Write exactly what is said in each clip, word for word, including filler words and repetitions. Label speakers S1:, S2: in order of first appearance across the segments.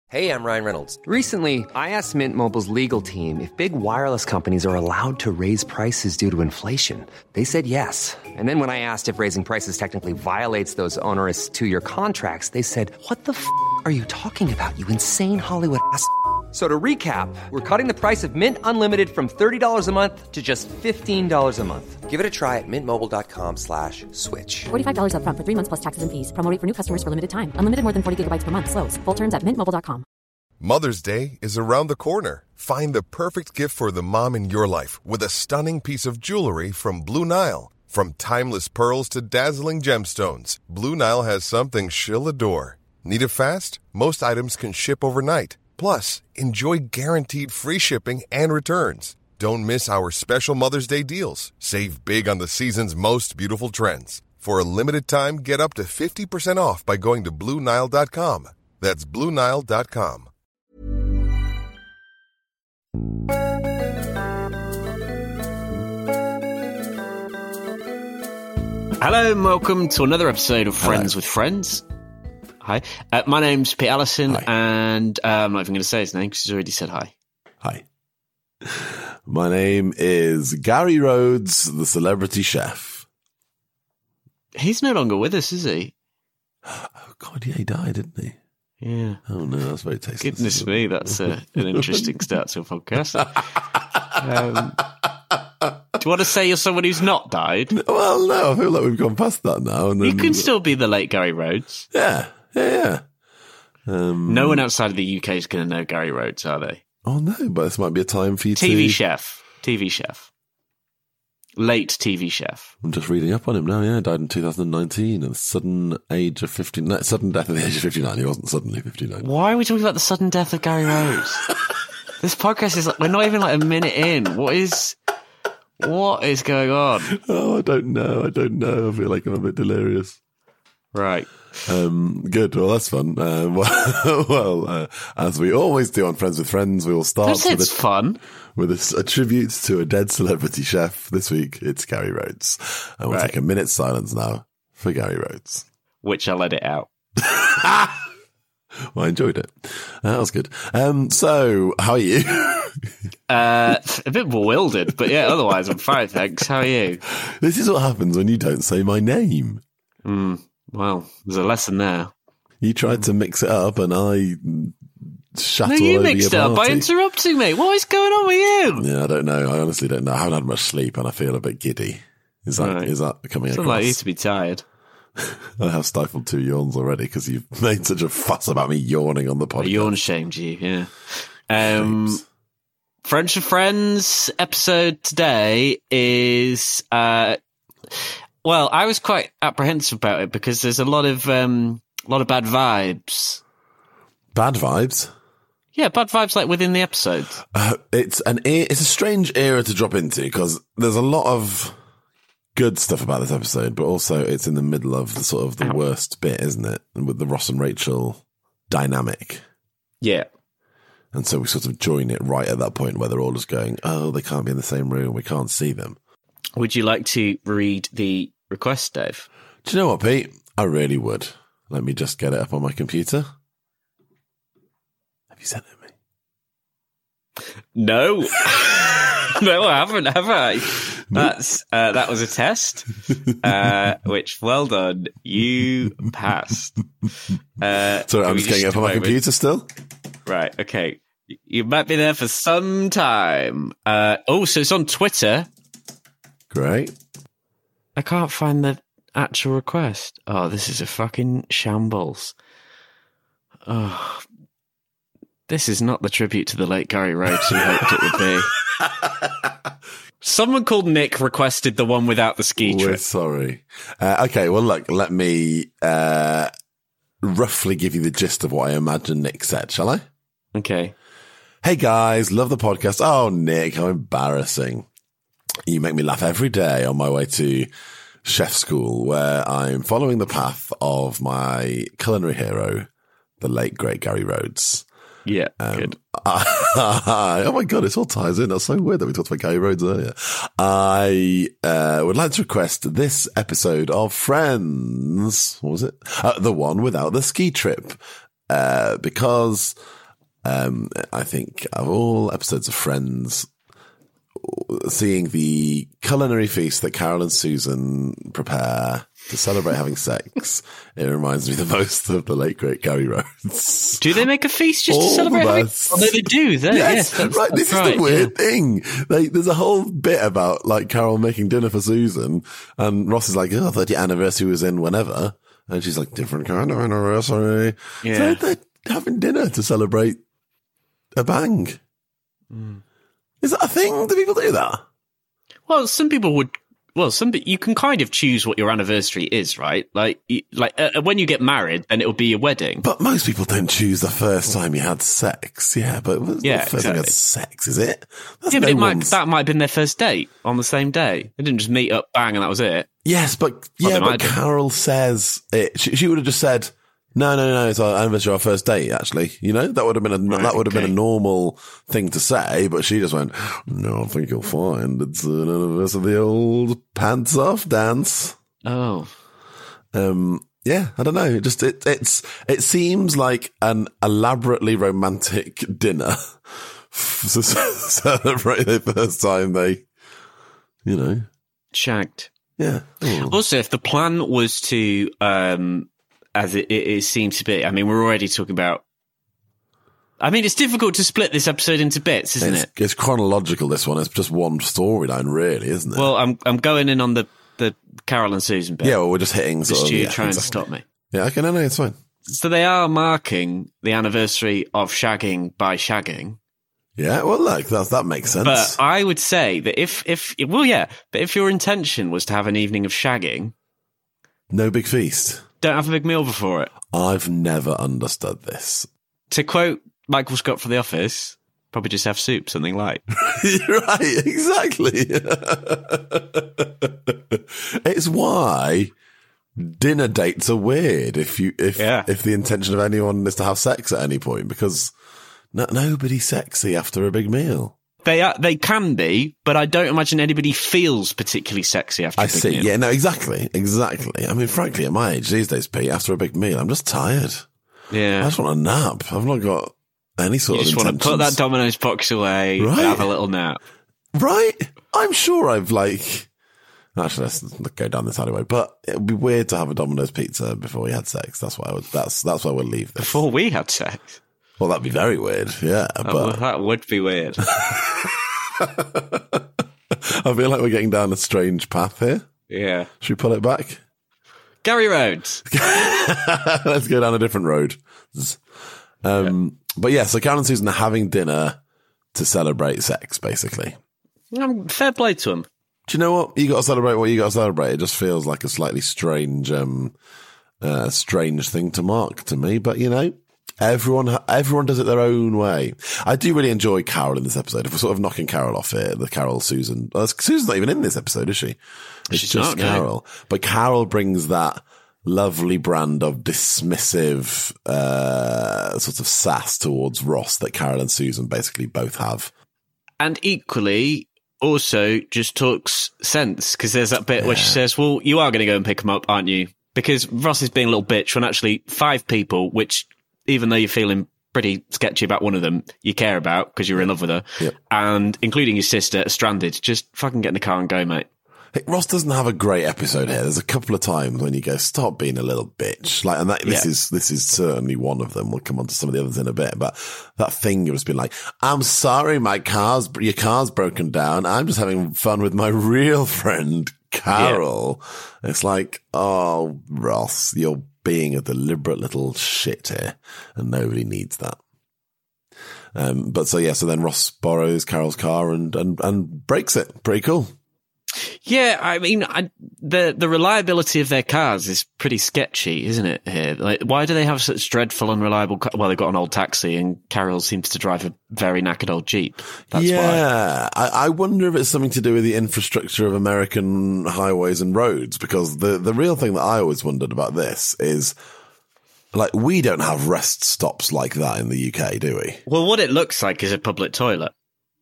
S1: Hey, I'm Ryan Reynolds.
S2: Recently, I asked Mint Mobile's legal team if big wireless companies are allowed to raise prices due to inflation. They said yes. And then when I asked if raising prices technically violates those onerous two-year contracts, they said, what the f*** are you talking about, you insane Hollywood ass f- So to recap, we're cutting the price of Mint Unlimited from thirty dollars a month to just fifteen dollars a month.
S1: Give it a try at mintmobile.com slash switch.
S3: forty-five dollars up front for three months plus taxes and fees. Promo rate for new customers for limited time. Unlimited more than forty gigabytes per month. Slows full terms at mint mobile dot com.
S4: Mother's Day is around the corner. Find the perfect gift for the mom in your life with a stunning piece of jewelry from Blue Nile. From timeless pearls to dazzling gemstones, Blue Nile has something she'll adore. Need it fast? Most items can ship overnight. Plus, enjoy guaranteed free shipping and returns. Don't miss our special Mother's Day deals. Save big on the season's most beautiful trends. For a limited time, get up to fifty percent off by going to Blue Nile dot com. That's Blue Nile dot com.
S5: Hello and welcome to another episode of Friends
S6: Hello.
S5: with Friends. Hi, uh, my name's Pete Allison,
S6: Hi.
S5: and uh, I'm not even going to say his name because he's already said hi.
S6: Hi. My name is Gary Rhodes, the celebrity chef.
S5: He's no longer with us, is he?
S6: Oh, God, yeah, he died, didn't he?
S5: Yeah.
S6: Oh, no, that's very tasty.
S5: Goodness me, that's uh, an interesting start to a podcast. Um, do you want to say you're someone who's not died?
S6: Well, no, I feel like we've gone past that now. And then,
S5: You can still be the late Gary Rhodes.
S6: Yeah, yeah, yeah. Um,
S5: No one outside of the U K is going to know Gary Rhodes, are they?
S6: Oh, no, but this might be a time for you
S5: T V
S6: to...
S5: chef. T V chef. Late T V chef.
S6: I'm just reading up on him now, yeah. Died in two thousand nineteen at the sudden age of fifty-nine. Sudden death at the age of fifty-nine. He wasn't suddenly fifty-nine.
S5: Why are we talking about the sudden death of Gary Rhodes? This podcast is like, we're not even like a minute in. What is, what is going on?
S6: Oh, I don't know. I don't know. I feel like I'm a bit delirious.
S5: Right.
S6: Um, good. Well, that's fun. Um, well, well uh, as we always do on Friends with Friends, we will start
S5: Don't say
S6: with,
S5: it's
S6: a,
S5: fun.
S6: with a, a tribute to a dead celebrity chef. This week, it's Gary Rhodes. And we'll
S5: Right.
S6: take a minute's silence now for Gary Rhodes.
S5: Which I'll edit out.
S6: Well, I enjoyed it. Uh, that was good. Um, so, how are you?
S5: Uh, a bit bewildered, but yeah, otherwise I'm fine, thanks. How are you?
S6: This is what happens when you don't say my name.
S5: Mm, well, there's a lesson there.
S6: You tried to mix it up, and I shat
S5: No,
S6: all
S5: you
S6: over
S5: mixed it
S6: your
S5: up by
S6: party.
S5: interrupting me. What is going on with you?
S6: Yeah, I don't know. I honestly don't know. I haven't had much sleep, and I feel a bit giddy. Is that
S5: Right.
S6: is that coming
S5: It's
S6: across?
S5: not like you to be tired.
S6: I have stifled two yawns already because you've made such a fuss about me yawning on the
S5: I
S6: podcast.
S5: yawn shamed you, yeah. Um,
S6: Shapes.
S5: Friends for Friends episode today is, uh, well, I was quite apprehensive about it because there's a lot of, um, a lot of bad vibes.
S6: Bad vibes.
S5: Yeah, bad vibes like within the episode.
S6: Uh, it's an e- it's a strange era to drop into because there's a lot of good stuff about this episode, but also it's in the middle of the sort of the
S5: Ow.
S6: worst bit, isn't it? And with the Ross and Rachel dynamic.
S5: Yeah.
S6: And so we sort of join it right at that point where they're all just going, oh, they can't be in the same room. We can't see them.
S5: Would you like to read the request, Dave?
S6: Do you know what, Pete? I really would. Let me just get it up on my computer. Have you sent it to me?
S5: No. No, I haven't, have I? That's uh, that was a test, uh, which, well done, you passed. Uh,
S6: Sorry,
S5: can
S6: I'm
S5: we
S6: just getting it up on my
S5: moment-
S6: computer still.
S5: Right, okay. You might be there for some time. Uh, oh, so it's on Twitter.
S6: Great.
S5: I can't find the actual request. Oh, this is a fucking shambles. Oh, this is not the tribute to the late Gary Rhodes we hoped it would be. Someone called Nick requested the one without the ski
S6: We're
S5: trip.
S6: sorry. Uh, okay, well, look, let me uh, roughly give you the gist of what I imagine Nick said, shall I?
S5: Okay.
S6: Hey, guys, love the podcast. Oh, Nick, how embarrassing. You make me laugh every day on my way to chef school, where I'm following the path of my culinary hero, the late, great Gary Rhodes.
S5: Yeah,
S6: Um,
S5: good.
S6: oh my God, it all ties in. That's so weird that we talked about Gary Rhodes earlier. I uh, would like to request this episode of Friends. What was it? Uh, the one without the ski trip. uh, because um, I think of all episodes of Friends, seeing the culinary feast that Carol and Susan prepare to celebrate having sex, it reminds me the most of the late great Gary Rhodes.
S5: Do they make a feast just
S6: All
S5: to celebrate?
S6: the
S5: Having-
S6: best.
S5: oh, no, they do. They,
S6: Yes,
S5: yes, that's,
S6: right.
S5: that's
S6: This
S5: right,
S6: is the weird
S5: yeah.
S6: thing. Like, there's a whole bit about like Carol making dinner for Susan, and Ross is like, "Oh, the anniversary was in whenever," and she's like, "Different kind of anniversary."
S5: Yeah.
S6: So they're having dinner to celebrate a bang.
S5: Mm.
S6: Is that a thing? Do people do that?
S5: Well, some people would. Well, some you can kind of choose what your anniversary is, right? Like, you- like uh, when you get married, then it'll be your wedding.
S6: But most people don't choose the first time you had sex. Yeah, but it's
S5: Yeah,
S6: not the first time you had
S5: exactly.
S6: sex, is it? That's
S5: yeah, but
S6: no
S5: it might,
S6: one's-
S5: that might have been their first date on the same day. They didn't just meet up, bang, and that was it.
S6: Yes, but
S5: Well,
S6: yeah,
S5: they
S6: but
S5: might have.
S6: Carol says it. She, she would have just said, "No, no, no, it's our anniversary, our first date." Actually, you know, that would have been a
S5: Right,
S6: that would have been a
S5: okay.
S6: normal thing to say. But she just went, "No, I think you'll find it's an anniversary of the old pants off dance."
S5: Oh,
S6: Um, yeah, I don't know. It just it it's it seems like an elaborately romantic dinner to celebrate the first time they, you know,
S5: shagged.
S6: yeah. Oh.
S5: Also, if the plan was to, um, as it, it, it seems to be, I mean, we're already talking about. I mean, it's difficult to split this episode into bits, isn't
S6: It's,
S5: it?
S6: it's chronological, this one. It's just one storyline, really, isn't it?
S5: Well, I'm I'm going in on the, the Carol and Susan bit.
S6: yeah, well, we're just hitting sort
S5: Just
S6: of.
S5: you
S6: Yeah,
S5: trying to
S6: exactly.
S5: stop me.
S6: Yeah, okay, no, no, it's fine.
S5: So they are marking the anniversary of shagging by shagging.
S6: Yeah, well, look, that, that makes sense.
S5: But I would say that if, if, well, yeah, but if your intention was to have an evening of shagging,
S6: no big feast.
S5: don't have a big meal before it.
S6: I've never understood this.
S5: To quote Michael Scott from The Office, probably just have soup, something light.
S6: Right, exactly. It's why dinner dates are weird if you if
S5: Yeah.
S6: if the intention of anyone is to have sex at any point, because no, nobody's sexy after a big meal.
S5: They are, they can be, but I don't imagine anybody feels particularly sexy after a
S6: I
S5: big
S6: see.
S5: meal.
S6: Yeah, no, exactly, exactly. I mean, frankly, at my age these days, Pete, after a big meal, I'm just tired. I
S5: Yeah.
S6: just want a nap. I've not got any sort
S5: You just
S6: of
S5: want to put
S6: intentions.
S5: that Domino's box away
S6: Right.
S5: and have a little nap.
S6: Right? I'm sure I've like. Actually, let's go down this alleyway. But it would be weird to have a Domino's pizza before we had sex. That's why I would. That's that's why we'll leave this.
S5: Before we had sex.
S6: Well, that'd be very weird. Yeah,
S5: That would-
S6: but
S5: that would be weird.
S6: I feel like we're getting down a strange path here.
S5: Yeah.
S6: Should we pull it back?
S5: Gary Rhodes.
S6: Let's go down a different road. Um, But yeah, so Carol and Susan are having dinner to celebrate sex, basically.
S5: Um, fair play to him.
S6: Do you know what? You got to celebrate what you got to celebrate. It just feels like a slightly strange, um, uh, strange thing to mark to me. But you know, everyone, everyone does it their own way. I do really enjoy Carol in this episode. If we're sort of knocking Carol off here, the Carol Susan, well, Susan's not even in this episode, is she? It's
S5: She's
S6: just
S5: not, no.
S6: Carol. But Carol brings that lovely brand of dismissive, uh, sort of sass towards Ross that Carol and Susan basically both have.
S5: And equally, also just talks sense, because there's that bit where she says, well, you are going to go and pick him up, aren't you? Because Ross is being a little bitch when actually five people, which even though you're feeling pretty sketchy about one of them, you care about because you're in love with her,
S6: Yep.
S5: and including your sister, are stranded. Just fucking get in the car and go, mate.
S6: Hey, Ross doesn't have a great episode here. There's a couple of times when you go, stop being a little bitch. Like, and that, this
S5: Yeah.
S6: is, this is certainly one of them. We'll come on to some of the others in a bit, but that thing you've just been like, I'm sorry, my car's, your car's broken down. I'm just having fun with my real friend, Carol. It's like, oh, Ross, you're being a deliberate little shit here and nobody needs that. Um, but so yeah, so then Ross borrows Carol's car and, and, and breaks it. Pretty cool.
S5: Yeah, I mean, I, the the reliability of their cars is pretty sketchy, isn't it? Here, like, why do they have such dreadful, unreliable? Car- well, they've got an old taxi, and Carol seems to drive a very knackered old Jeep. That's why.
S6: yeah, I, I wonder if it's something to do with the infrastructure of American highways and roads, because the, the real thing that I always wondered about this is, like, we don't have rest stops like that in the U K, do we?
S5: Well, what it looks like is a public toilet.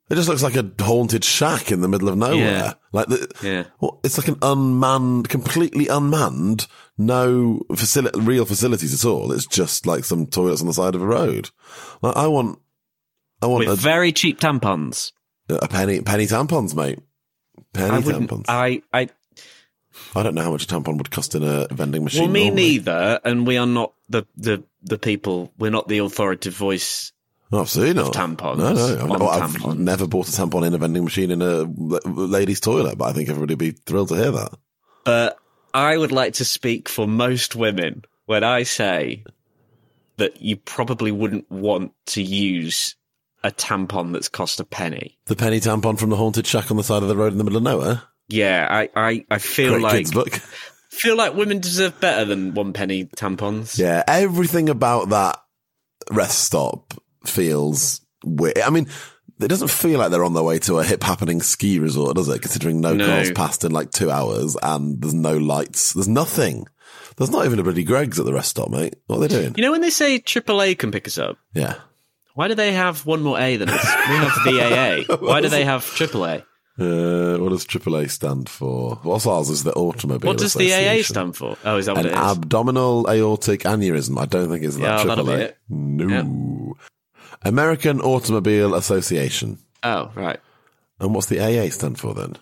S6: It just looks like a haunted shack in the middle of nowhere.
S5: Yeah.
S6: Like the,
S5: Yeah.
S6: well, it's like an unmanned, completely unmanned, no facili- real facilities at all. It's just like some toilets on the side of a road. Like I want, I want
S5: With
S6: a,
S5: very cheap tampons.
S6: a penny, penny tampons, mate. Penny
S5: I wouldn't-
S6: tampons.
S5: I, I,
S6: I don't know how much a tampon would cost in a vending machine.
S5: well, me
S6: normally.
S5: neither, and we are not the, the, the people, we're not the authoritative voice.
S6: No, absolutely not.
S5: Tampons.
S6: No, no. I've,
S5: On
S6: well, I've
S5: tampons.
S6: never bought a tampon in a vending machine in a l- lady's toilet, but I think everybody would be thrilled to hear that.
S5: But I would like to speak for most women when I say that you probably wouldn't want to use a tampon that's cost a penny.
S6: The penny tampon from the haunted shack on the side of the road in the middle of nowhere.
S5: Yeah, I, I, I feel
S6: Great
S5: like
S6: kids book.
S5: feel like women deserve better than one penny tampons.
S6: Yeah, everything about that rest stop feels weird. I mean, it doesn't feel like they're on their way to a hip happening ski resort, does it? Considering no,
S5: No.
S6: cars passed in like two hours and there's no lights. There's nothing. There's not even a bloody Greg's at the rest stop, mate. What are they doing?
S5: You know when they say triple A can pick us up,
S6: Yeah.
S5: why do they have one more A than us? We have the A A. Why do they have triple A?
S6: Uh, what does triple A stand for? What's ours is the Automobile
S5: What does the A A
S6: Association.
S5: stand for? Oh, is that what
S6: An
S5: it is?
S6: abdominal aortic aneurysm. I don't think it's that
S5: Yeah, that'll
S6: triple A.
S5: be it.
S6: No. American Automobile Association.
S5: Oh, right.
S6: And what's the A A stand for then?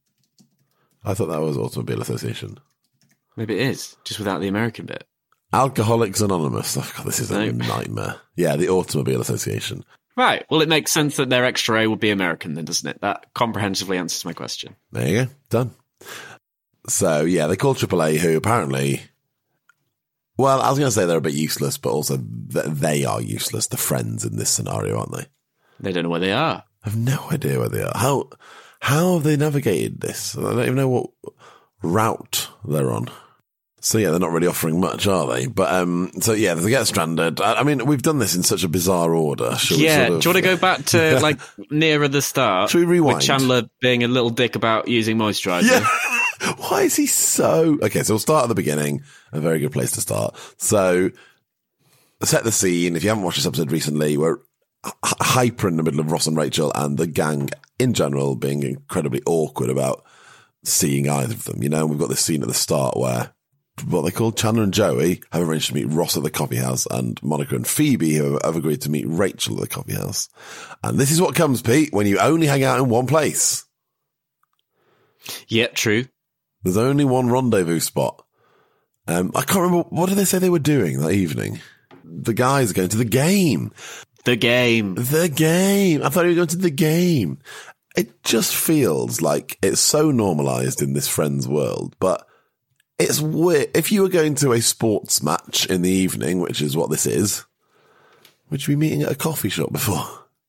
S6: I thought that was Automobile Association.
S5: Maybe it is, just without the American bit.
S6: Alcoholics Anonymous. Oh, God, this is a
S5: No.
S6: nightmare. Yeah, the Automobile Association.
S5: Right. Well, it makes sense that their extra A would be American then, doesn't it? That comprehensively answers my question.
S6: There you go. Done. So, yeah, they call triple A, who apparently... Well, I was going to say they're a bit useless, but also th- they are useless, the friends in this scenario, aren't they?
S5: They don't know where they are.
S6: I have no idea where they are. How how have they navigated this? I don't even know what route they're on. So yeah, they're not really offering much, are they? But um, so yeah, they get stranded. I, I mean, we've done this in such a bizarre order. Shall we
S5: Yeah.
S6: sort of-
S5: Do you want to go back to like nearer the start?
S6: Should we rewind?
S5: With Chandler being a little dick about using moisturiser.
S6: Yeah. Why is he so... Okay, so we'll start at the beginning. A very good place to start. So, set the scene. If you haven't watched this episode recently, we're h- hyper in the middle of Ross and Rachel and the gang in general being incredibly awkward about seeing either of them. You know, we've got this scene at the start where what they call Chandler and Joey have arranged to meet Ross at the coffee house, and Monica and Phoebe have, have agreed to meet Rachel at the coffee house. And this is what comes, Pete, when you only hang out in one place.
S5: Yeah, true.
S6: There's only one rendezvous spot. Um, I can't remember, what did they say they were doing that evening? The guys are going to the game.
S5: The game.
S6: The game. I thought you were going to the game. It just feels like it's so normalized in this Friends world, but it's weird. If you were going to a sports match in the evening, which is what this is, would you be meeting at a coffee shop before?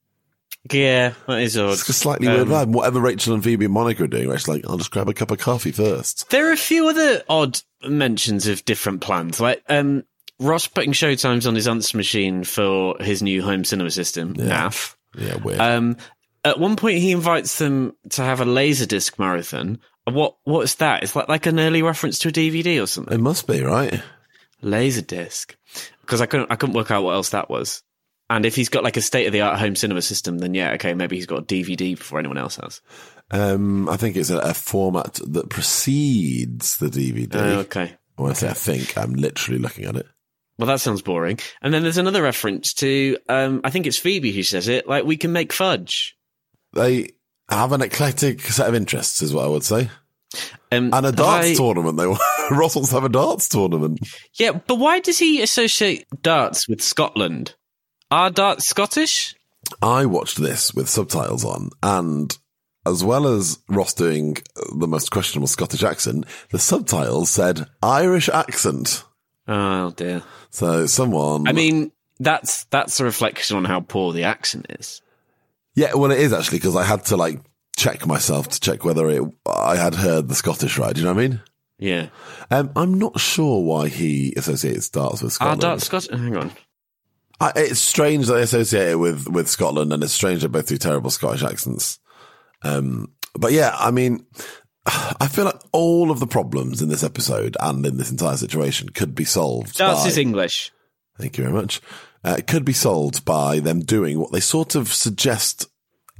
S5: Yeah, that is odd.
S6: It's a slightly
S5: Um,
S6: weird vibe. Whatever Rachel and Phoebe and Monica are doing, it's like, I'll just grab a cup of coffee first.
S5: There are a few other odd mentions of different plans, like um, Ross putting showtimes on his answer machine for his new home cinema system, N A F.
S6: Yeah, weird.
S5: Um, at one point, he invites them to have a Laserdisc marathon. What What's that? It's like like an early reference to a D V D or something.
S6: It must be, right?
S5: Laserdisc, because I couldn't I couldn't work out what else that was. And if he's got like a state of the art home cinema system, then yeah, okay, maybe he's got a D V D before anyone else has.
S6: Um, I think it's a, a format that precedes the D V D.
S5: Oh, okay.
S6: When I say I think, I'm literally looking at it.
S5: Well, that sounds boring. And then there's another reference to, um, I think it's Phoebe who says it, like, we can make fudge.
S6: They have an eclectic set of interests, is what I would say.
S5: Um,
S6: And a darts
S5: I-
S6: tournament. They Ross wants to have a darts tournament.
S5: Yeah, but why does he associate darts with Scotland? Are darts Scottish?
S6: I watched this with subtitles on, and as well as Ross doing the most questionable Scottish accent, the subtitles said Irish accent.
S5: Oh, dear.
S6: So someone...
S5: I mean, that's that's a reflection on how poor the accent is.
S6: Yeah, well, it is actually, because I had to, like, check myself to check whether it, I had heard the Scottish right. Do you know what I mean?
S5: Yeah.
S6: Um, I'm not sure why he associates darts with
S5: Are
S6: Scotland.
S5: darts Scottish? Hang on.
S6: I, it's strange that they associate it with, with Scotland, and it's strange they both do terrible Scottish accents. Um, but yeah, I mean, I feel like all of the problems in this episode and in this entire situation could be solved.
S5: Darts
S6: by,
S5: is English.
S6: Thank you very much. Uh, it could be solved by them doing what they sort of suggest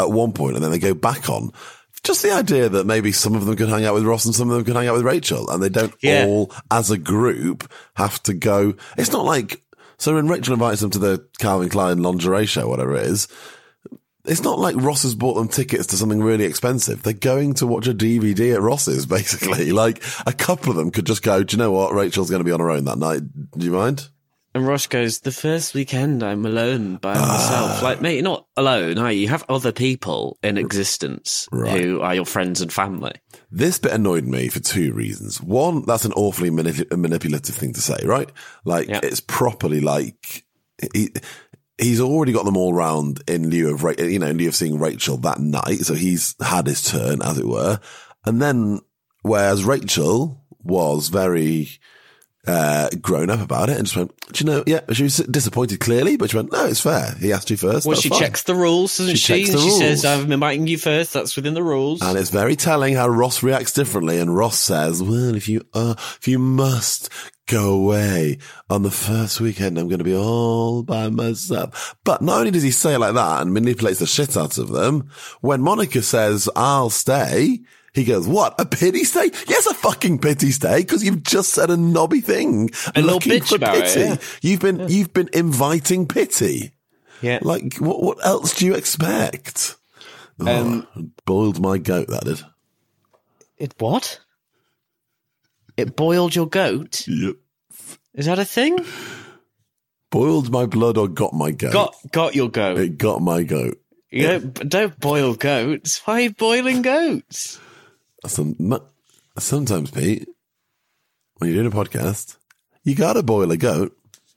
S6: at one point and then they go back on. Just the idea that maybe some of them could hang out with Ross and some of them could hang out with Rachel, and they don't
S5: Yeah.
S6: all, as a group, have to go. It's not like, so when Rachel invites them to the Calvin Klein lingerie show, whatever it is, it's not like Ross has bought them tickets to something really expensive. They're going to watch a D V D at Ross's, basically. Like, a couple of them could just go, do you know what? Rachel's going to be on her own that night. Do you mind?
S5: And Ross goes, the first weekend I'm alone by myself. Like, mate, you're not alone, are you? You have other people in existence
S6: Right.
S5: who are your friends and family.
S6: This bit annoyed me for two reasons. One, that's an awfully manip- manipulative thing to say, right? Like,
S5: Yeah.
S6: it's properly like, he, he's already got them all round in lieu of, Ra- you know, in lieu of seeing Rachel that night. So he's had his turn, as it were. And then, whereas Rachel was very, uh, grown up about it and just went, do you know, yeah, she was disappointed clearly, but she went, no, it's fair. He asked you first.
S5: Well,
S6: that's
S5: she
S6: fine.
S5: checks the rules, doesn't
S6: She
S5: she?
S6: checks
S5: And
S6: the
S5: she says,
S6: rules.
S5: I'm inviting you first. That's within the rules.
S6: And it's very telling how Ross reacts differently. And Ross says, well, if you, uh, if you must go away on the first weekend, I'm going to be all by myself. But not only does he say it like that and manipulates the shit out of them, when Monica says, I'll stay, he goes, what? A pity stay? Yes, a fucking pity stay, because you've just said a knobby thing.
S5: A little
S6: looking
S5: bitch
S6: for
S5: about it,
S6: pity.
S5: yeah.
S6: You've been, you've been inviting pity.
S5: yeah.
S6: Like, what, what else do you expect?
S5: Um,
S6: Oh, boiled my goat, that did.
S5: It what? It boiled your goat?
S6: Yep.
S5: Is that a thing?
S6: Boiled my blood or got my goat?
S5: Got got your goat.
S6: It got my goat.
S5: You don't, don't boil goats. Why are you boiling goats?
S6: Some, sometimes, Pete, when you're doing a podcast, you gotta boil a goat.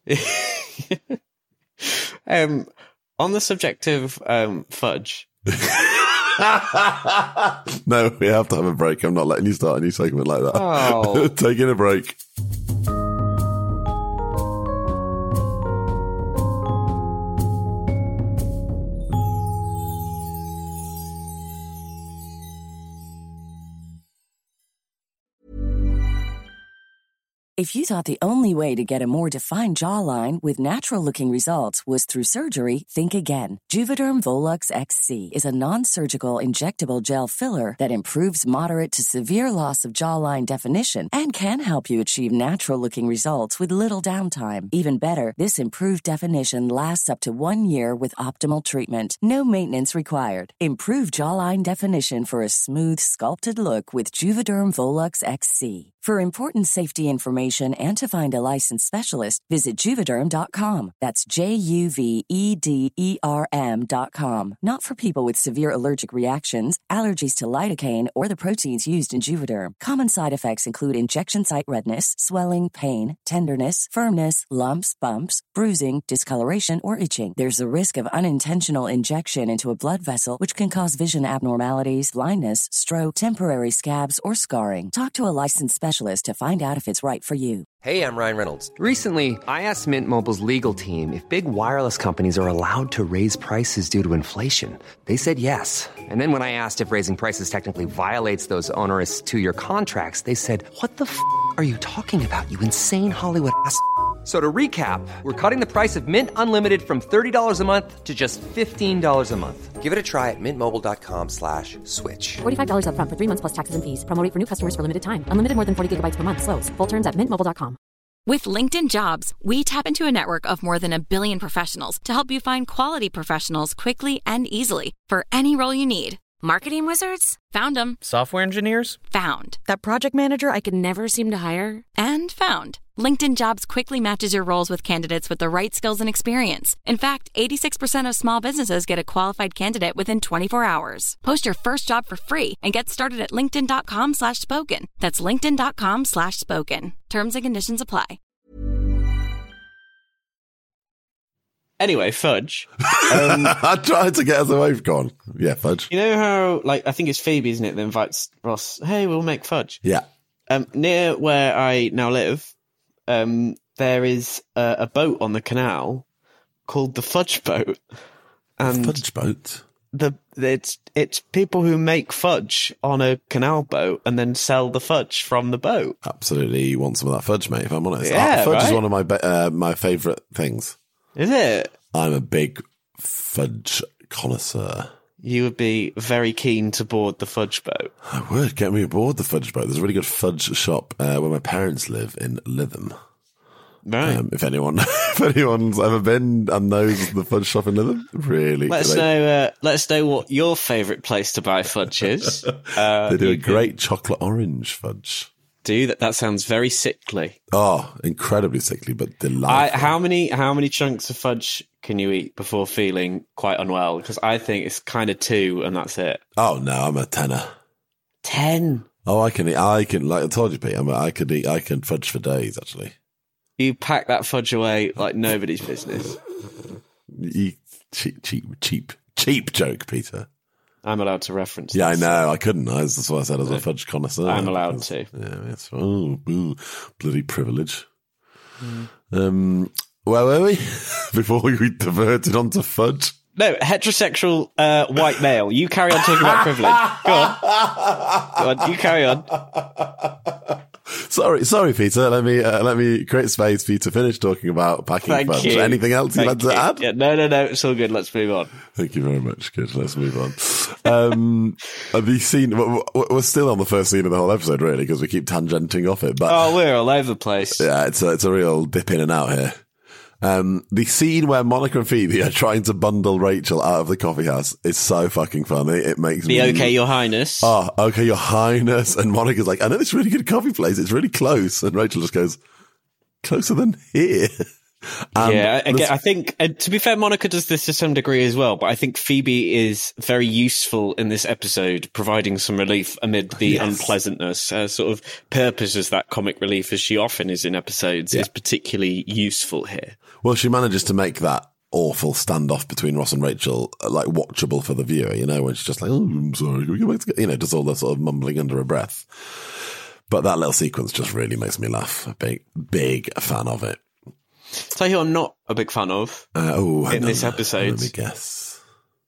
S5: Um, on the subject of um, fudge,
S6: No, we have to have a break. I'm not letting you start a new segment like that.
S5: Oh.
S6: Taking a break.
S7: If you thought the only way to get a more defined jawline with natural-looking results was through surgery, think again. Juvederm Volux X C is a non-surgical injectable gel filler that improves moderate to severe loss of jawline definition and can help you achieve natural-looking results with little downtime. Even better, this improved definition lasts up to one year with optimal treatment. No maintenance required. Improve jawline definition for a smooth, sculpted look with Juvederm Volux X C. For important safety information and to find a licensed specialist, visit Juvederm dot com. That's J U V E D E R M dot com. Not for people with severe allergic reactions, allergies to lidocaine, or the proteins used in Juvederm. Common side effects include injection site redness, swelling, pain, tenderness, firmness, lumps, bumps, bruising, discoloration, or itching. There's a risk of unintentional injection into a blood vessel, which can cause vision abnormalities, blindness, stroke, temporary scabs, or scarring. Talk to a licensed specialist to find out if it's right for you.
S1: Hey, I'm Ryan Reynolds.
S2: Recently, I asked Mint Mobile's legal team if big wireless companies are allowed to raise prices due to inflation. They said yes. And then when I asked if raising prices technically violates those onerous two-year contracts, they said, what the f*** are you talking about, you insane Hollywood ass f- So to recap, we're cutting the price of Mint Unlimited from thirty dollars a month to just fifteen dollars a month.
S1: Give it a try at mintmobile.com slash switch.
S3: forty-five dollars up front for three months plus taxes and fees. Promo rate for new customers for limited time. Unlimited more than forty gigabytes per month. Slows full terms at mint mobile dot com.
S8: With LinkedIn Jobs, we tap into a network of more than a billion professionals to help you find quality professionals quickly and easily for any role you need. Marketing wizards? Found them.
S9: Software engineers?
S8: Found.
S10: That project manager I could never seem to hire?
S8: And found. LinkedIn Jobs quickly matches your roles with candidates with the right skills and experience. In fact, eighty-six percent of small businesses get a qualified candidate within twenty-four hours. Post your first job for free and get started at linkedin.com slash spoken. That's linkedin.com slash spoken. Terms and conditions apply.
S5: Anyway, fudge. Um,
S6: I tried to get us away from gone. Yeah, fudge.
S5: you know how, like, I think it's Phoebe, isn't it, that invites Ross, hey, we'll make fudge.
S6: Yeah.
S5: Um, near where I now live, um, there is a, a boat on the canal called the Fudge Boat. And
S6: Fudge boat.
S5: the it's it's people who make fudge on a canal boat and then sell the fudge from the boat.
S6: Absolutely want some of that fudge, mate, if I'm honest.
S5: Yeah,
S6: Uh, fudge is
S5: right?
S6: one of my be- uh, my favourite things.
S5: Is it?
S6: I'm a big fudge connoisseur.
S5: you would be very keen to board the fudge boat.
S6: I would. Get me aboard the fudge boat. There's a really good fudge shop uh, where my parents live in Lytham.
S5: Right.
S6: Um, if anyone, if anyone's ever been and knows the fudge shop in Lytham, really.
S5: Let us
S6: they,
S5: know. Uh, let us know what your favourite place to buy fudge is. Uh,
S6: they do a
S5: you
S6: great
S5: can
S6: chocolate orange fudge.
S5: Do that. That sounds very sickly.
S6: Oh, incredibly sickly, but
S5: I,
S6: delightful.
S5: how many how many chunks of fudge can you eat before feeling quite unwell? Because I think it's kind of two, and that's it.
S6: Oh no, I'm a tenner.
S5: Ten.
S6: Oh, I can eat. I can, like I told you, Pete. I'm a, I could eat. I can fudge for days. Actually,
S5: You pack that fudge away like nobody's business.
S6: eat cheap, cheap, cheap, cheap joke, Peter.
S5: I'm allowed to reference.
S6: Yeah,
S5: this.
S6: I know. I couldn't. I, that's why I said I was a fudge connoisseur.
S5: I'm allowed to.
S6: Yeah, that's oh, ooh, bloody privilege. Mm. Um, where were we before we diverted onto fudge?
S5: No, heterosexual uh, white male. You carry on talking about privilege. Go on. Go on, you carry on.
S6: Sorry, sorry, Peter. Let me uh, let me create space for you to finish talking about packing
S5: Thank
S6: fudge.
S5: you.
S6: Anything else you'd like
S5: Thank
S6: to
S5: you.
S6: add?
S5: Yeah, no, no, no. It's all good. Let's move on.
S6: Thank you very much. Good. Let's move on. Um, the scene. We're still on the first scene of the whole episode, really, because we keep tangenting off it. But
S5: Oh, we're all over the place.
S6: yeah, it's a, it's a real dip in and out here. Um, the scene where Monica and Phoebe are trying to bundle Rachel out of the coffee house is so fucking funny. It makes
S5: Be
S6: me
S5: okay, Your Highness.
S6: Oh, okay, Your Highness. And Monica's like, I know this really good coffee place. It's really close. And Rachel just goes, closer than here. And
S5: yeah,
S6: the-
S5: again, I think, uh, to be fair, Monica does this to some degree as well, but I think Phoebe is very useful in this episode, providing some relief amid the
S6: Yes.
S5: unpleasantness. Her sort of purpose as that comic relief, as she often is in episodes,
S6: Yeah.
S5: is particularly useful here.
S6: Well, she manages to make that awful standoff between Ross and Rachel, uh, like, watchable for the viewer, you know, when she's just like, oh, I'm sorry, can we go back together? You know, does all the sort of mumbling under her breath. But that little sequence just really makes me laugh. A big, big fan of it.
S5: Tell you who I'm not a big fan of
S6: Uh, oh, hang
S5: in
S6: on.
S5: this episode.
S6: Let me guess.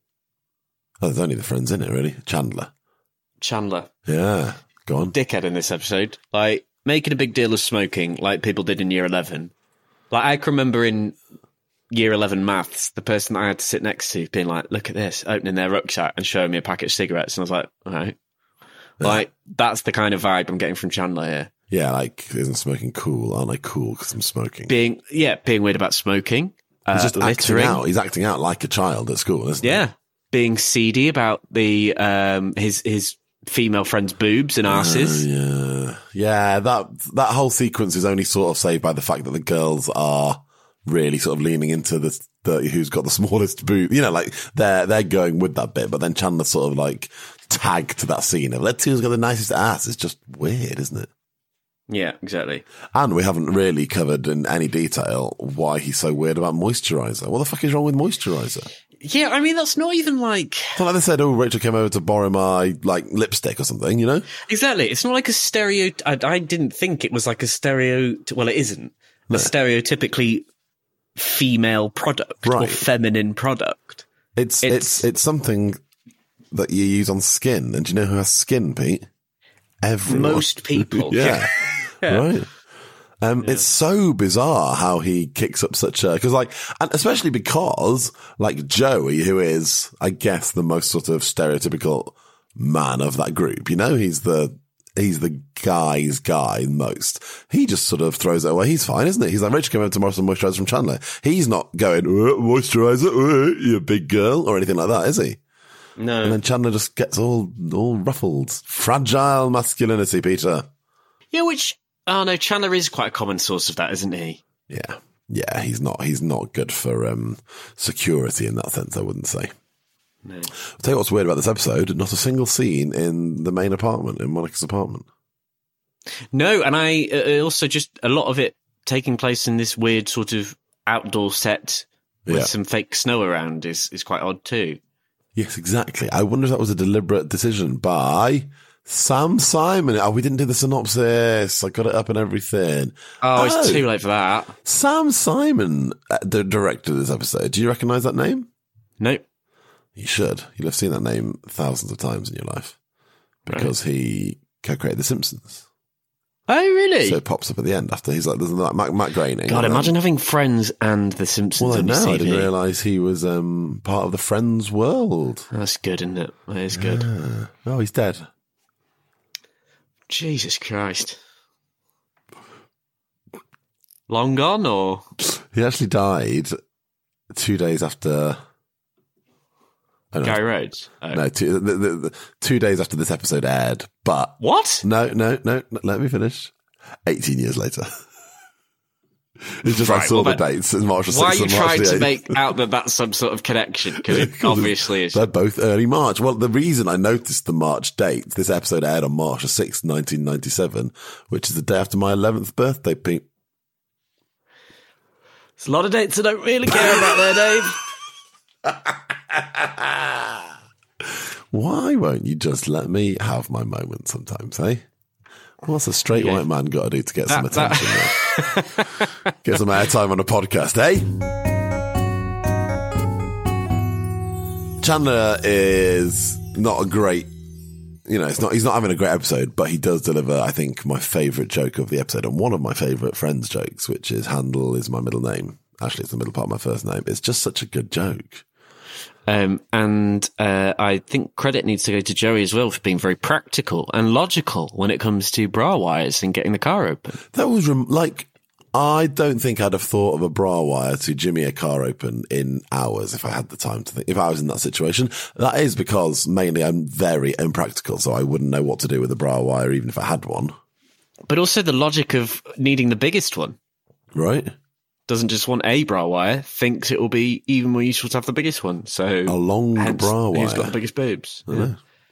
S6: Oh, there's only the friends in it, really. Chandler.
S5: Chandler.
S6: Yeah, go on.
S5: Dickhead in this episode. Like, making a big deal of smoking like people did in year eleven. Like, I can remember in year eleven maths, the person that I had to sit next to being like, look at this, opening their rucksack and showing me a packet of cigarettes. And I was like, all right. Like, that's the kind of vibe I'm getting from Chandler here.
S6: Yeah, like, isn't smoking cool? Aren't I cool because I'm smoking?
S5: Being, yeah, being weird about smoking. Uh,
S6: He's just acting
S5: littering.
S6: out. He's acting out like a child at school, isn't
S5: Yeah. Being seedy about the, um, his, his female friend's boobs and
S6: he?
S5: arses.
S6: Uh, yeah. Yeah, that, that whole sequence is only sort of saved by the fact that the girls are really sort of leaning into the, the who's got the smallest boob. You know, like, they're, they're going with that bit, but then Chandler's sort of like tagged to that scene of, let's see who's got the nicest ass. It's just weird, isn't it?
S5: Yeah, exactly.
S6: And we haven't really covered in any detail why he's so weird about moisturiser. What the fuck is wrong with moisturiser?
S5: Yeah, I mean, that's not even like...
S6: It's not like they said, oh, Rachel came over to borrow my, like, lipstick or something, you know?
S5: Exactly. It's not like a stereo... I, I didn't think it was like a stereo... Well, it isn't. A
S6: No.
S5: stereotypically female product or
S6: Right.
S5: feminine product.
S6: It's,
S5: It's-
S6: it's, it's something that you use on skin. And do you know who has skin, Pete? Everyone.
S5: Most people.
S6: yeah.
S5: Yeah.
S6: Right. Um, It's so bizarre how he kicks up such a, cause like, and especially because like Joey, who is, I guess, the most sort of stereotypical man of that group, you know, he's the, he's the guy's guy most. He just sort of throws it away. He's fine, isn't it? He's like, Rachel came over to borrow some moisturizer from Chandler. He's not going, uh, moisturizer, uh, you big girl, or anything like that, is he?
S5: No.
S6: And then Chandler just gets all, all ruffled. Fragile masculinity, Peter.
S5: Yeah, which... Oh, no, Chandler is quite a common source of that, isn't he?
S6: Yeah. Yeah, he's not, he's not good for, um, security in that sense, I wouldn't say.
S5: No.
S6: I'll tell you what's weird about this episode. Not a single scene in the main apartment, in Monica's apartment.
S5: No, and I uh, also just... A lot of it taking place in this weird sort of outdoor set with
S6: Yeah.
S5: some fake snow around is, is quite odd too.
S6: Yes, exactly. I wonder if that was a deliberate decision by Sam Simon. Oh, we didn't do the synopsis. I got it up and everything.
S5: Oh, it's too late for that.
S6: Sam Simon, uh, the director of this episode. Do you recognise that name?
S5: Nope.
S6: You should. You'll have seen that name thousands of times in your life because he co-created The Simpsons.
S5: Oh, really?
S6: So it pops up at the end after he's like, there's like Matt, Matt Groening.
S5: God, imagine having Friends and The Simpsons
S6: Well,
S5: on your
S6: no,
S5: C V.
S6: I didn't realise he was um, part of the Friends world.
S5: That's good, isn't it? That is good.
S6: Yeah. Oh, he's dead.
S5: Jesus Christ. Long gone, or?
S6: He actually died two days after... Oh, no.
S5: Guy Rhodes? Oh.
S6: No, two, the, the, the, two days after this episode aired, but...
S5: What?
S6: No, no, no, no let me finish. eighteen years later. It's just
S5: Right,
S6: I saw
S5: well,
S6: the
S5: that-
S6: dates. It's March the sixth
S5: Why are you
S6: and March
S5: trying
S6: the
S5: to
S6: eighth.
S5: make out that that's some sort of connection? Because it obviously is.
S6: They're both early March. Well, the reason I noticed the March date, this episode aired on March the sixth, nineteen ninety-seven, which is the day after my eleventh birthday, Pete.
S5: There's a lot of dates I don't really care about there, Dave.
S6: Why won't you just let me have my moment sometimes, eh? What's a straight
S5: Yeah.
S6: white man got to do to get
S5: That-
S6: some attention? there? Get some airtime on a podcast, eh? Chandler is not a great, you know, it's not. He's not having a great episode, but he does deliver, I think, my favourite joke of the episode and one of my favourite Friends jokes, which is "Handel is my middle name." Actually, it's the middle part of my first name. It's just such a good joke.
S5: Um, and uh, I think credit needs to go to Joey as well for being very practical and logical when it comes to bra wires and getting the car open.
S6: That was rem- like, I don't think I'd have thought of a bra wire to jimmy a car open in hours if I had the time to think, if I was in that situation. That is because mainly I'm very impractical, so I wouldn't know what to do with a bra wire even if I had one.
S5: But also the logic of needing the biggest one.
S6: Right?
S5: Doesn't just want a bra wire, thinks it will be even more useful to have the biggest one. So
S6: A long
S5: hence,
S6: bra wire.
S5: who's got the biggest boobs? Yeah.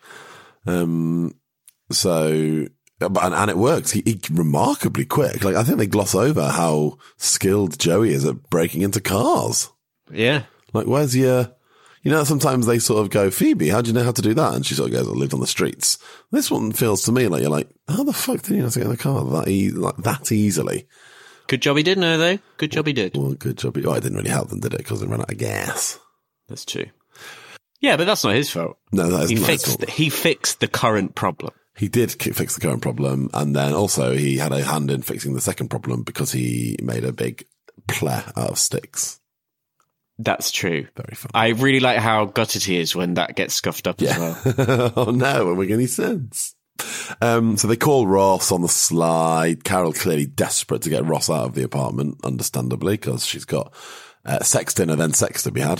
S6: Um, so, but, and, and it works. He, he remarkably quick. Like, I think they gloss over how skilled Joey is at breaking into cars.
S5: yeah.
S6: Like, where's your, you know, sometimes they sort of go, Phoebe, how do you know how to do that? And she sort of goes, I lived on the streets. This one feels to me like you're like, how the fuck did you know how to get in the car that, e- like, that easily?
S5: Good job he did know, though. Good job he did.
S6: Well, good job. Oh, it didn't really help them, did it? Because they ran out of gas.
S5: That's true. Yeah, but that's not his fault.
S6: No, that
S5: He
S6: isn't his
S5: fixed,
S6: fault.
S5: the, he fixed the current problem.
S6: He did ki- fix the current problem, and then also he had a hand in fixing the second problem because he made a big play out of sticks.
S5: That's true.
S6: Very fun.
S5: I really like how gutted he is when that gets scuffed up as well.
S6: Oh no, won't make any sense. Um, so they call Ross on the slide. Carol clearly desperate to get Ross out of the apartment, understandably, because she's got uh, sex dinner, then sex to be had.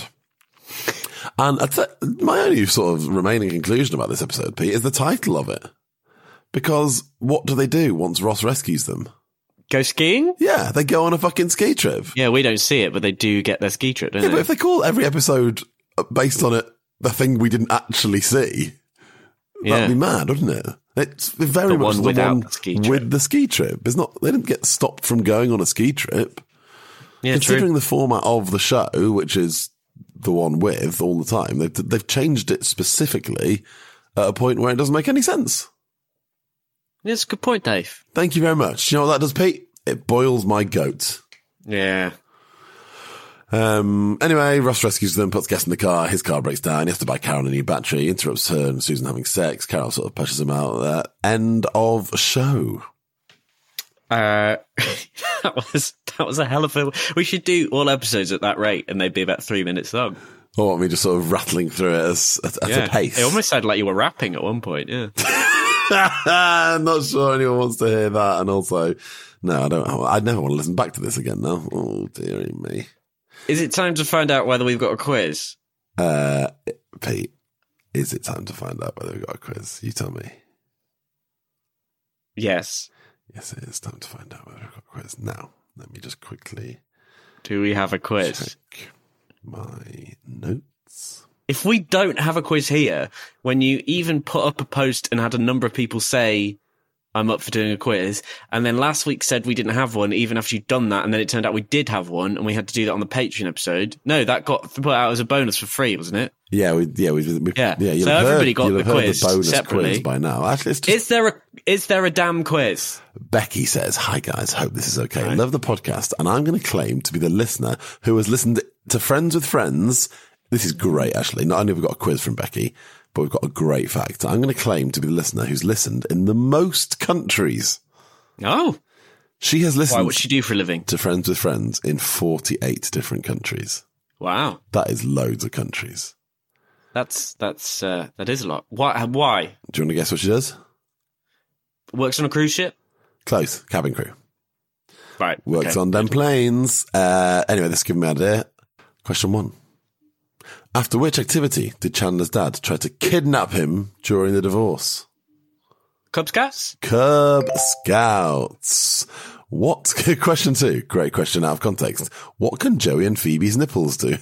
S6: And I'd say, my only sort of remaining conclusion about this episode, Pete, is the title of it. Because what do they do once Ross rescues them?
S5: Go skiing?
S6: Yeah, they go on a fucking ski trip.
S5: Yeah, we don't see it, but they do get their ski trip, don't
S6: Yeah,
S5: they?
S6: but if they call every episode based on it the thing we didn't actually see,
S5: Yeah.
S6: that'd be mad, wouldn't it? It's very
S5: The
S6: much
S5: one
S6: the
S5: without
S6: one
S5: the ski trip.
S6: with the ski trip. It's not. They didn't get stopped from going on a ski trip.
S5: Yeah,
S6: Considering
S5: true.
S6: the format of the show, which is the one with all the time, they've, they've changed it specifically at a point where it doesn't make any sense.
S5: That's a good point, Dave.
S6: Thank you very much. You know what that does, Pete? It boils my goat.
S5: Yeah.
S6: Um, anyway, Ross rescues them, puts gas in the car, his car breaks down, he has to buy Carol a new battery, interrupts her and Susan having sex, Carol sort of pushes him out. Uh, end of show.
S5: Uh, that was that was a hell of a... We should do all episodes at that rate, and they'd be about three minutes long.
S6: Or want me just sort of rattling through it as, at, at
S5: Yeah.
S6: a pace?
S5: It almost sounded like you were rapping at one point, yeah.
S6: I'm not sure anyone wants to hear that. And also, no, I don't. I never want to listen back to this again now. Oh, dearie me.
S5: Is it time to find out whether we've got a quiz?
S6: Uh, Pete, is it time to find out whether we've got a quiz? You tell me.
S5: Yes.
S6: Yes, it is time to find out whether we've got a quiz. Now, let me just quickly
S5: Do we have a quiz?
S6: check my notes.
S5: If we don't have a quiz here, when you even put up a post and had a number of people say, I'm up for doing a quiz, and then last week said we didn't have one, even after you'd done that, and then it turned out we did have one, and we had to do that on the Patreon episode. No, that got put out as a bonus for free, wasn't it?
S6: Yeah, we, yeah, we, we
S5: Yeah.
S6: yeah. You'll
S5: So
S6: have
S5: everybody
S6: heard,
S5: got
S6: you'll
S5: the
S6: have heard
S5: quiz
S6: the bonus
S5: separately.
S6: quiz by now. Actually, it's just
S5: Is there a is there a damn quiz?
S6: Becky says, hi guys, hope this is okay. Love the podcast, and I'm going to claim to be the listener who has listened to Friends with Friends. This is great, actually. Not only have we got a quiz from Becky, but we've got a great fact. I'm going to claim to be the listener who's listened in the most countries.
S5: Oh.
S6: She has listened
S5: Why, what's she do for a living?
S6: to Friends with Friends in forty-eight different countries.
S5: Wow.
S6: That is loads of countries.
S5: That's, that's, uh, that is a lot. Why? Why?
S6: Do you want to guess what she does?
S5: Works on a cruise ship?
S6: Close. Cabin crew.
S5: Right.
S6: Works
S5: okay.
S6: on them planes. Uh, anyway, this gives me an idea. Question one. After which activity did Chandler's dad try to kidnap him during the divorce?
S5: Cub Scouts?
S6: Cub Scouts. What? Question two. Great question out of context. What can Joey and Phoebe's nipples do?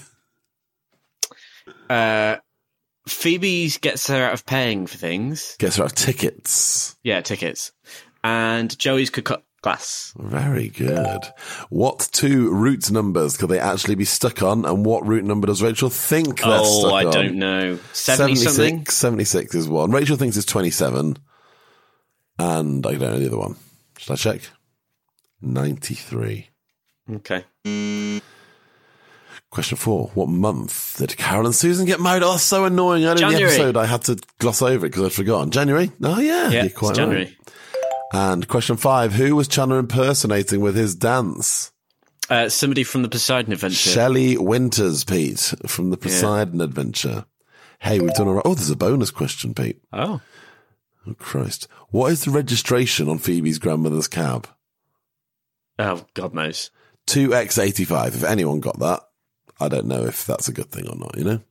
S5: Uh, Phoebe gets her out of paying for things.
S6: Gets her out of tickets.
S5: Yeah, tickets. And Joey's could cut glass.
S6: Very good. What two route numbers could they actually be stuck on, and what route number does Rachel think they're
S5: oh,
S6: stuck
S5: I
S6: on?
S5: don't know. seventy something?
S6: seventy-six is one. Rachel thinks it's twenty-seven. And I don't know the other one. Should I check? ninety-three.
S5: Okay.
S6: Question four. What month did Carol and Susan get married? Oh, that's so annoying. Earlier in the
S5: January.
S6: episode, I had to gloss over it because I'd forgotten. January? Oh, yeah.
S5: Yeah,
S6: You're quite
S5: it's January.
S6: right. And question five. Who was Chandler impersonating with his dance?
S5: Uh, somebody from the Poseidon Adventure.
S6: Shelley Winters, Pete, from the Poseidon yeah. Adventure. Hey, we've done all right. Oh, there's a bonus question, Pete.
S5: Oh.
S6: Oh, Christ. What is the registration on Phoebe's grandmother's cab?
S5: Oh, God knows.
S6: two X eighty-five. If anyone got that, I don't know if that's a good thing or not, you know?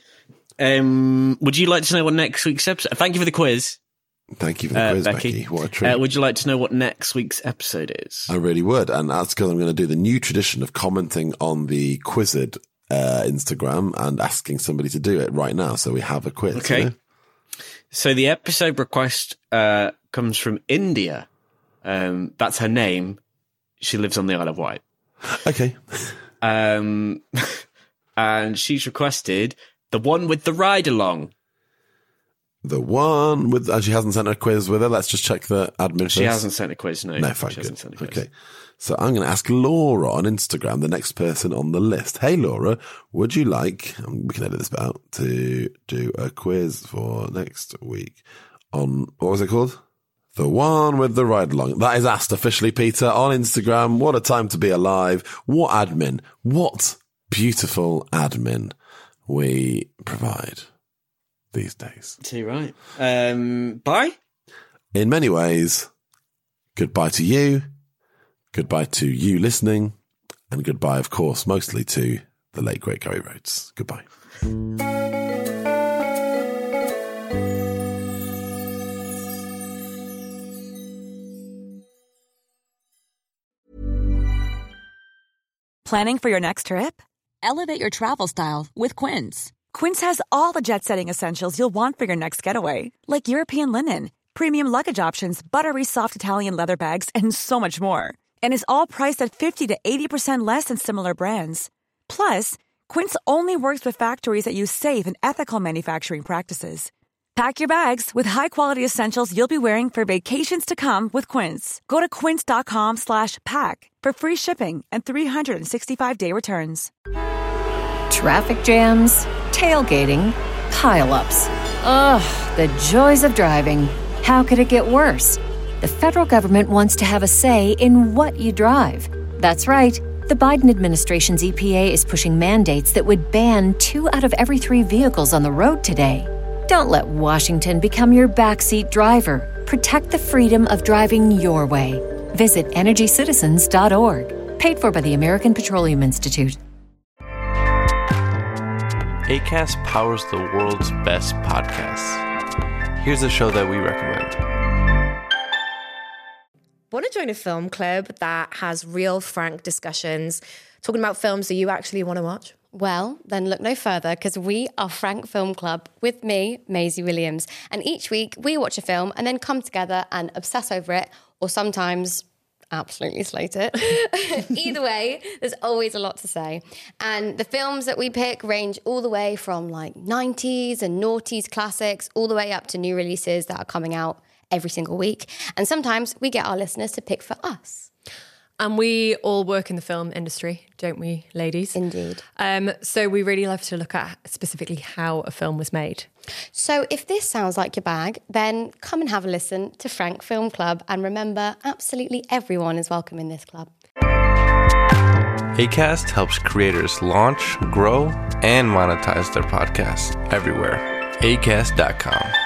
S5: Um, would you like to know what next week's episode... Thank you for the quiz.
S6: Thank you for the
S5: uh,
S6: quiz,
S5: Becky.
S6: Becky. What a treat.
S5: Uh, would you like to know what next week's episode is?
S6: I really would. And that's because I'm going to do the new tradition of commenting on the Quizzed uh, Instagram and asking somebody to do it right now. So we have a quiz.
S5: Okay.
S6: You know?
S5: So the episode request uh, comes from India. Um, that's her name. She lives on the Isle of Wight.
S6: Okay.
S5: Um, and she's requested the one with the ride-along.
S6: The one with, and she hasn't sent a quiz with her. Let's just check the admin
S5: She
S6: first.
S5: hasn't sent a quiz, no.
S6: No, fine,
S5: she
S6: good.
S5: hasn't sent a quiz.
S6: Okay. So I'm going to ask Laura on Instagram, the next person on the list. Hey, Laura, would you like, um, we can edit this bit out, to do a quiz for next week on, what was it called? The one with the ride along. That is asked officially, Peter, on Instagram. What a time to be alive. What admin. What beautiful admin we provide these days.
S5: Too right. Um, bye?
S6: In many ways, goodbye to you, goodbye to you listening, and goodbye, of course, mostly to the late, great Gary Rhodes. Goodbye.
S9: Planning for your next trip? Elevate your travel style with Quince. Quince has all the jet-setting essentials you'll want for your next getaway, like European linen, premium luggage options, buttery soft Italian leather bags, and so much more. And is all priced at fifty to eighty percent less than similar brands. Plus, Quince only works with factories that use safe and ethical manufacturing practices. Pack your bags with high-quality essentials you'll be wearing for vacations to come with Quince. Go to quince.com slash pack for free shipping and three sixty-five day returns.
S11: Traffic jams, tailgating, pile-ups. Ugh, the joys of driving. How could it get worse? The federal government wants to have a say in what you drive. That's right. The Biden administration's E P A is pushing mandates that would ban two out of every three vehicles on the road today. Don't let Washington become your backseat driver. Protect the freedom of driving your way. Visit energy citizens dot org. Paid for by the American Petroleum Institute.
S12: Acast powers the world's best podcasts. Here's a show that we recommend.
S13: Want to join a film club that has real, frank discussions, talking about films that you actually want to watch?
S14: Well, then look no further, because we are Frank Film Club with me, Maisie Williams. And each week we watch a film and then come together and obsess over it, or sometimes absolutely slate it. Either way, there's always a lot to say. And the films that we pick range all the way from like nineties and noughties classics, all the way up to new releases that are coming out every single week. And sometimes we get our listeners to pick for us.
S15: And we all work in the film industry, don't we, ladies?
S14: Indeed.
S15: Um, so we really love to look at specifically how a film was made.
S14: So if this sounds like your bag, then come and have a listen to Frank Film Club. And remember, absolutely everyone is welcome in this club.
S12: Acast helps creators launch, grow, and monetize their podcasts everywhere. acast dot com.